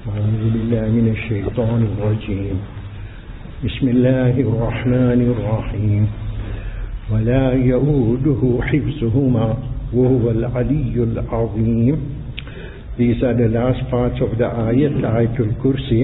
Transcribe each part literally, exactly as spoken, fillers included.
أعوذ بالله من الشيطان الرجيم. بسم الله الرحمن الرحيم. ولا يؤوده حفظهما وهو العلي العظيم. These are the last parts of the ayat, Ayatul Kursi.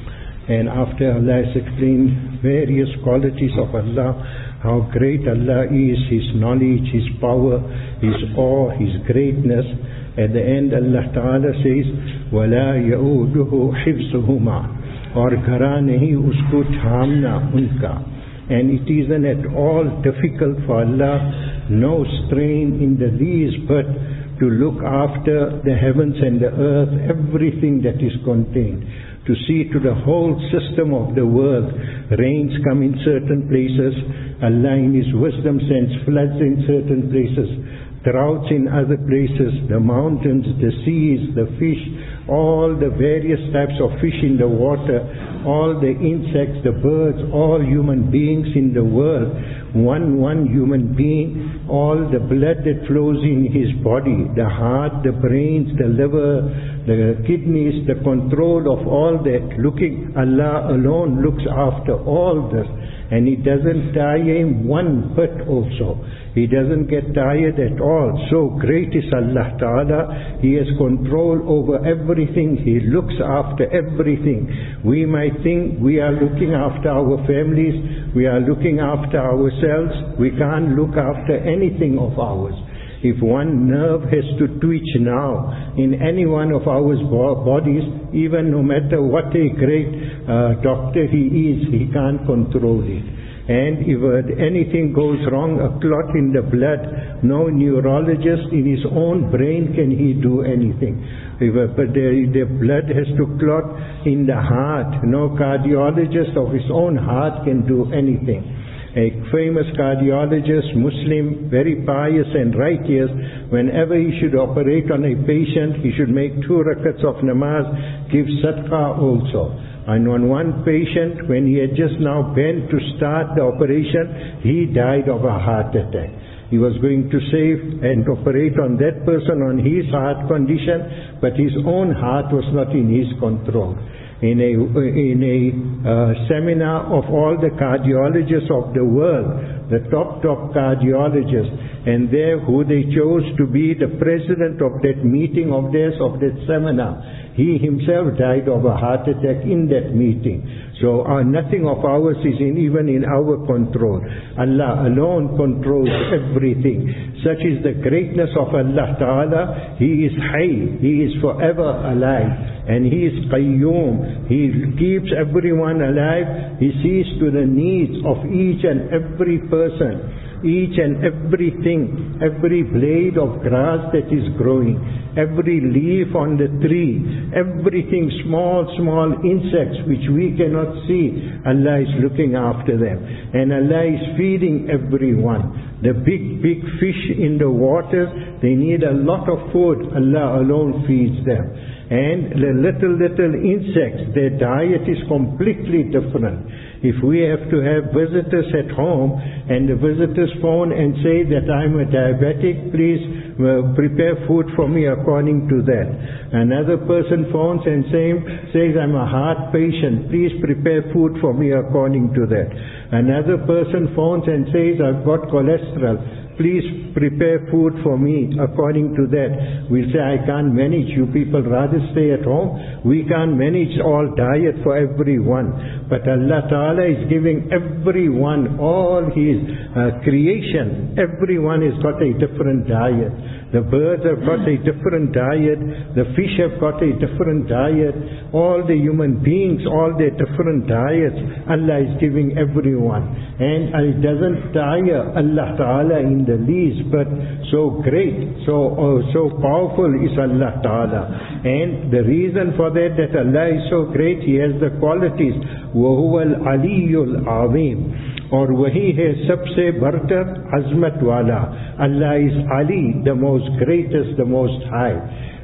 And after Allah has explained various qualities of Allah, how great Allah is, His knowledge, His power, His awe, His greatness, at the end Allah Ta'ala says, وَلَا يَؤُودُهُ حِفْظُهُمَا, और घरा नहीं उसको थामना उनका. And it isn't at all difficult for Allah, no strain in the least but to look after the heavens and the earth, everything that is contained, to see to the whole system of the world. Rains come in certain places, Allah in His wisdom sends floods in certain places, droughts in other places, the mountains, the seas, the fish, all the various types of fish in the water, all the insects, the birds, all human beings in the world, one one human being, all the blood that flows in his body, the heart, the brains, the liver, the kidneys, the control of all that, looking, Allah alone looks after all this, and He doesn't tire Him one bit also. He doesn't get tired at all. So great is Allah Ta'ala. He has control over everything. He looks after everything. We might think we are looking after our families, we are looking after ourselves. We can't look after anything of ours. If one nerve has to twitch now in any one of our bodies, even no matter what a great uh, doctor he is, he can't control it. And if uh, anything goes wrong, a clot in the blood, no neurologist in his own brain can he do anything. If, uh, but the, the blood has to clot in the heart, no cardiologist of his own heart can do anything. A famous cardiologist, Muslim, very pious and righteous, whenever he should operate on a patient, he should make two rakats of namaz, give sadaqah also. And on one patient, when he had just now bent to start the operation, he died of a heart attack. He was going to save and operate on that person on his heart condition, but his own heart was not in his control. In a, in a uh, seminar of all the cardiologists of the world, the top, top cardiologists, and there who they chose to be the president of that meeting of theirs, of that seminar, he himself died of a heart attack in that meeting. So uh, nothing of ours is in, even in our control. Allah alone controls everything. Such is the greatness of Allah Ta'ala. He is Hayy, He is forever alive. And He is Qayyum. He keeps everyone alive. He sees to the needs of each and every person. Each and everything, every blade of grass that is growing, every leaf on the tree, everything, small, small insects which we cannot see, Allah is looking after them. And Allah is feeding everyone. The big, big fish in the water, they need a lot of food. Allah alone feeds them. And the little, little insects, their diet is completely different. If we have to have visitors at home and the visitors phone and say that I'm a diabetic, please uh, prepare food for me according to that. Another person phones and say, says I'm a heart patient, please prepare food for me according to that. Another person phones and says I've got cholesterol, please prepare food for me according to that. We'll say, I can't manage, you people rather stay at home. We can't manage all diet for everyone. But Allah Ta'ala is giving everyone all His uh, creation. Everyone has got a different diet. The birds have got a different diet. The fish have got a different diet. All the human beings, all their different diets, Allah is giving everyone. And it doesn't tire Allah Ta'ala in the least, but so great, so oh, so powerful is Allah Ta'ala. And the reason for that, that Allah is so great, He has the qualities. وَهُوَ الْعَلِيُّ الْعَظِيمُ, और वही है सबसे बढ़कर अजमत वाला. Allah is Ali, the most greatest, the most high.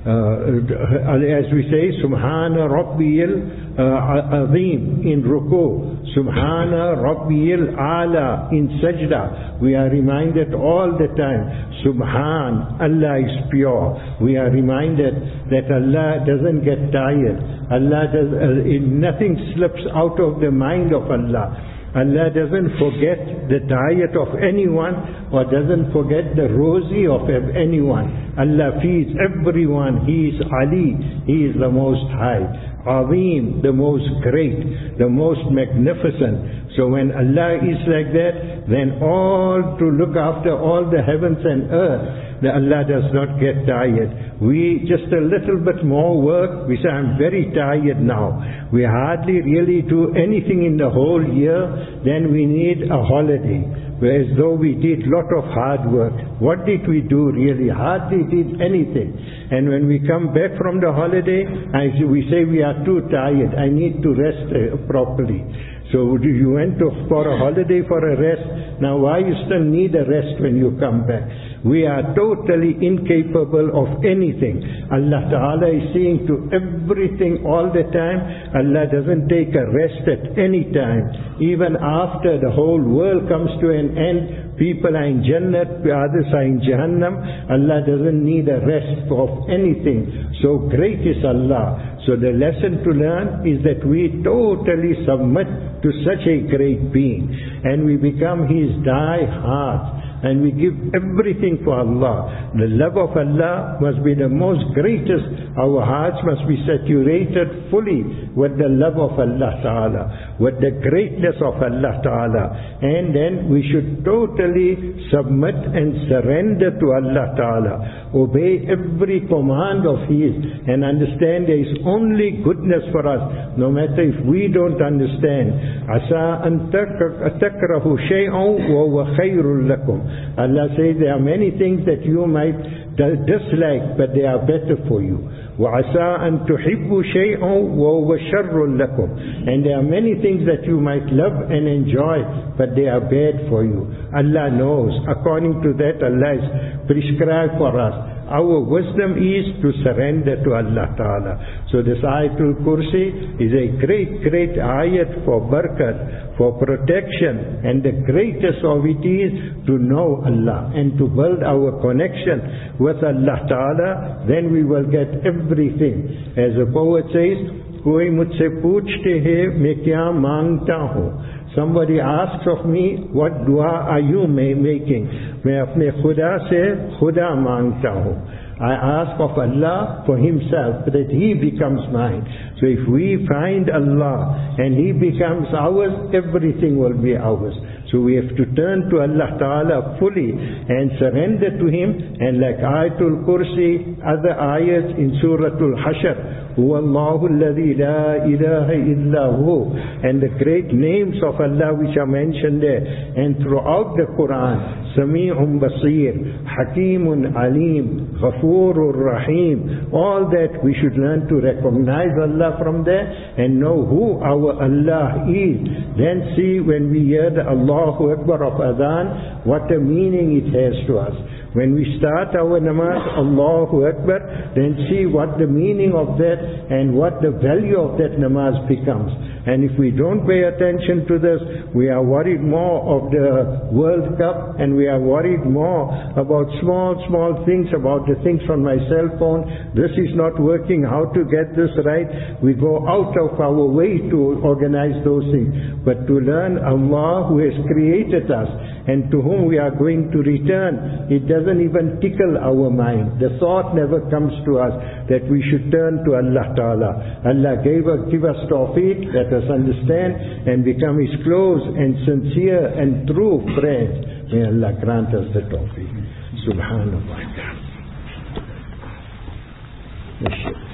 Uh, as we say, Subhana Rabbiyal uh, Azim in Ruku, Subhana Rabbiyal Ala in Sajda. We are reminded all the time, Subhan, Allah is pure. We are reminded that Allah doesn't get tired. Allah does, uh, nothing slips out of the mind of Allah. Allah doesn't forget the diet of anyone or doesn't forget the rosy of anyone. Allah feeds everyone. He is Ali. He is the most high. Azim, the most great, the most magnificent. So when Allah is like that, then all to look after all the heavens and earth, that Allah does not get tired. We just a little bit more work, we say, I'm very tired now. We hardly really do anything in the whole year, then we need a holiday. Whereas though we did lot of hard work, what did we do really? Hardly did anything. And when we come back from the holiday, we say we are too tired, I need to rest uh, properly. So you went to, for a holiday for a rest, now why you still need a rest when you come back? We are totally incapable of anything. Allah Ta'ala is seeing to everything all the time. Allah doesn't take a rest at any time. Even after the whole world comes to an end, people are in Jannat, others are in Jahannam. Allah doesn't need a rest of anything. So great is Allah. So the lesson to learn is that we totally submit to such a great being. And we become His die hard. And we give everything for Allah. The love of Allah must be the most greatest. Our hearts must be saturated fully with the love of Allah Ta'ala, with the greatness of Allah Ta'ala. And then we should totally submit and surrender to Allah Ta'ala. Obey every command of His and understand there is only goodness for us. No matter if we don't understand. Asa an takrahu shay'an wa huwa khayrun lakum. Allah says there are many things that you might dislike, but they are better for you. وَعَسَىٰ أَن تُحِبُّوا شَيْئًا وَهُوَ شَرٌّ لَكُمْ. And there are many things that you might love and enjoy, but they are bad for you. Allah knows. According to that, Allah has prescribed for us. Our wisdom is to surrender to Allah Ta'ala. So this Ayatul Kursi is a great, great ayat for barakat, for protection. And the greatest of it is to know Allah and to build our connection with Allah Ta'ala. Then we will get everything. As the poet says, Koi mujhse poochte hai, main kya mangta hu. Somebody asks of me, what dua are you making? मैं अपने खुदा से खुदा मांगता हूँ. I ask of Allah for Himself that He becomes mine. So if we find Allah and He becomes ours, everything will be ours. So we have to turn to Allah Ta'ala fully and surrender to Him. And like Ayatul Kursi, other ayats in Suratul Hashr, هو الله الذي لا إله إلا هو, and the great names of Allah which are mentioned there, and throughout the Quran, Sami'un Basir, Hakimun Alim, Ghafurur Rahim, all that we should learn to recognize Allah from there and know who our Allah is. Then see when we hear the Allahu Akbar of Adhan, what a meaning it has to us. When we start our namaz, Allahu Akbar, then see what the meaning of that and what the value of that namaz becomes. And if we don't pay attention to this, we are worried more of the World Cup, and we are worried more about small, small things, about the things on my cell phone. This is not working, how to get this right. We go out of our way to organize those things. But to learn Allah who has created us and to whom we are going to return, it doesn't even tickle our mind. The thought never comes to us that we should turn to Allah Ta'ala. Allah gave us, give us tawfiq, let us understand and become His close and sincere and true friends. May Allah grant us the tawfiq. Subhanallah.